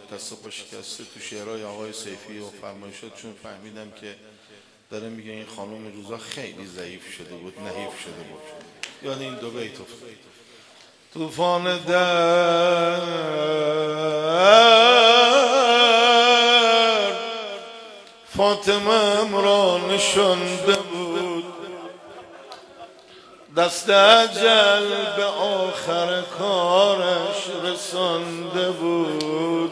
متصف و شکسته تو شعرهای آقای سیفی و فرمایشاتشون فهمیدم که داره میگه این خانم روزا خیلی ضعیف شده بود، نحیف شده بود. یاد این دو بیت افتاد. طوفان در فاطمه را نشانده بود، دست اجل به آخر کارش رسانده بود.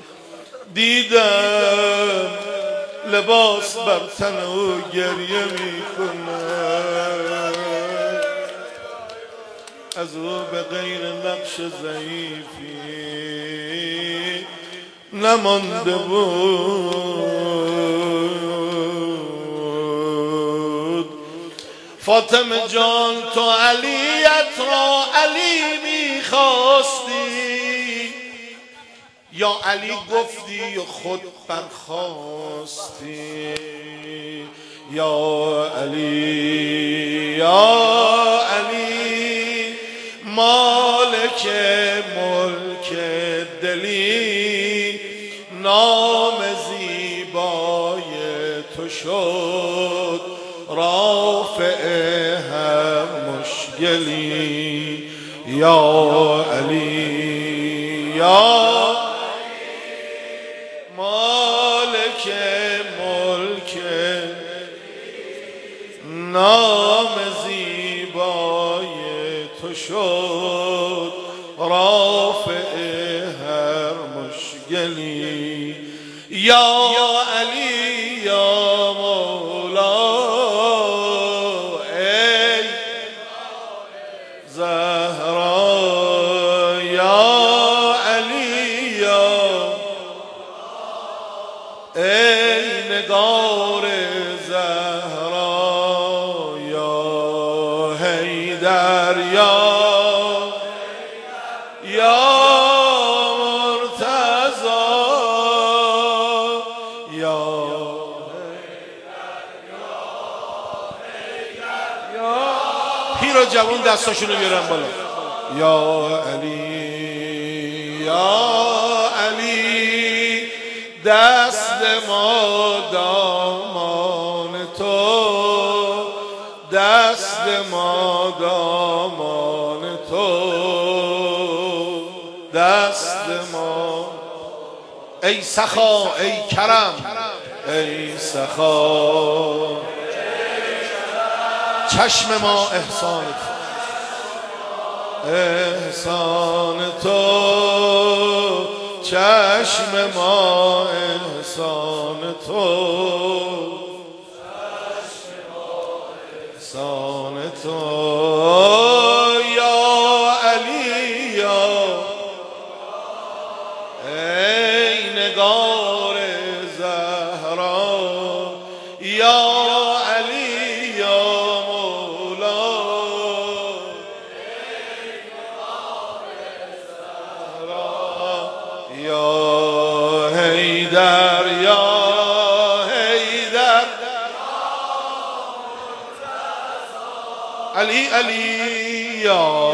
دیدم لباس بر تن او گریه میکنه، از او به غیر نقش ضعیفی نمانده بود. فاطمه جان تو علیت را علی میخواستی، یا علی گفتی و خود برخاستی؟ یا علی یا علی مالک ملک دلی، نام زیبای تو شد رافع هر مشکلی. یا علی یا مالک ملک، نام زیبای تو شد رافع هر مشکلی. یا علی یا مولا ای زهرا، یا علی یا ای نگار زهرا، یا حیدر یا مرتضی، یا پیر و جوان دستاشونو بیارن بالا. یا علی یا علی دست ما دامان تو، دست ما دامان تو، دست ما ای سخا ای کرم ای سخا، چشم ما احسان تو، احسان تو، چشم ما احسان تو، احسان تو. یا علی یا ای نگار زهرا، یا علی یا مولا یا حیدر یا حیدر، علی علی یا